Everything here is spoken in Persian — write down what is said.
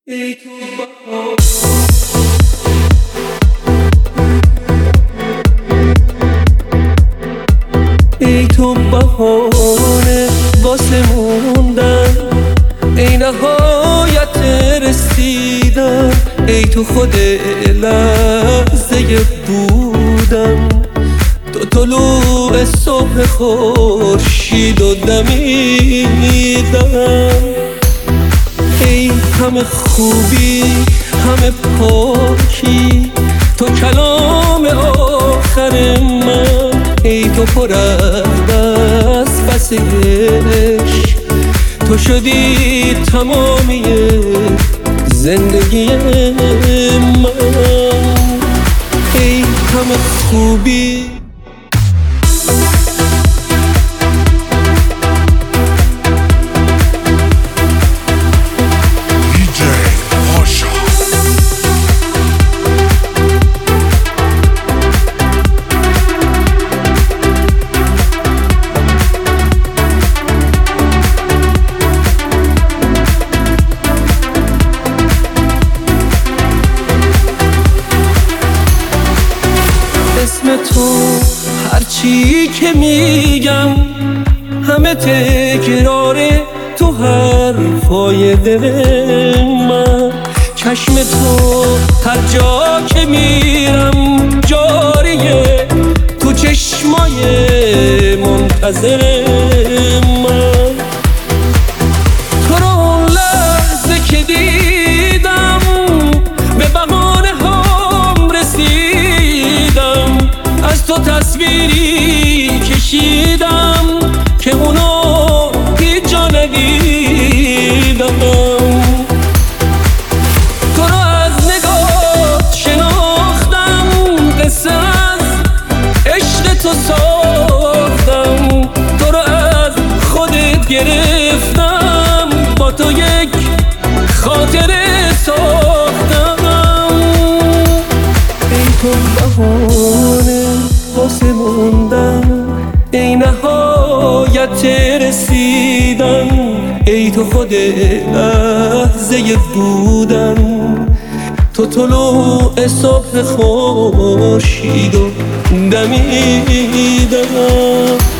ای تو بهار ای تو بهانه واسه موندن، ای نهایت رسیدن، ای تو خود لحظه بودن، تو طلوع صبح خورشید و دمیدن. ای همه خوبی همه پاکی، تو کلام آخر من، ای تو پر از بس عشق، تو شدی تمامی زندگی من. ای همه خوبی اسم تو هرچی که میگم همه تکراره تو حرفای دل من. چشم تو هر جا که میرم جاریه، تو چشمای منتظر من. تو رو لحظه که دیدم به بهانه هم رسیدم، از تو تصویری کشیدم که اونو هیچ جا ندیدم. تو رو از نگاه شناختم، قصه از عشق تو ساختم، تو رو از خودت گرفتم، با تو یک خاطره ساختم. ای تو بهانه واسه موندن، ای نهایت رسیدن، ای تو خود لحظه بودن، تو طلوع صبح خورشید و دمیدن.